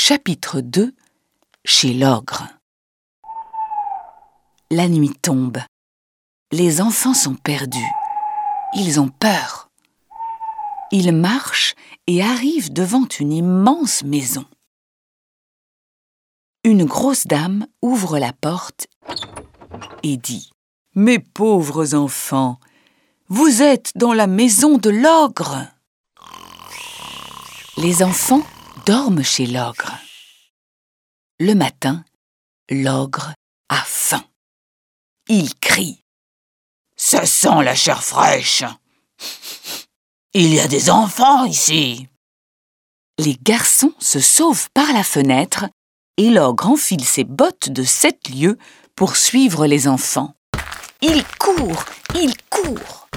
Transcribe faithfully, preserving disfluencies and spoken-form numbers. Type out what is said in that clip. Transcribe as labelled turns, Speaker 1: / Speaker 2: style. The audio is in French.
Speaker 1: Chapitre deux. Chez l'ogre. La nuit tombe. Les enfants sont perdus. Ils ont peur. Ils marchent et arrivent devant une immense maison. Une grosse dame ouvre la porte et dit « Mes pauvres enfants, vous êtes dans la maison de l'ogre !» Les enfants dorment chez l'ogre. Le matin, l'ogre a faim. Il crie « Ça sent la chair fraîche ! Il y a des enfants ici !» Les garçons se sauvent par la fenêtre et l'ogre enfile ses bottes de sept lieues pour suivre les enfants. Il court, il court.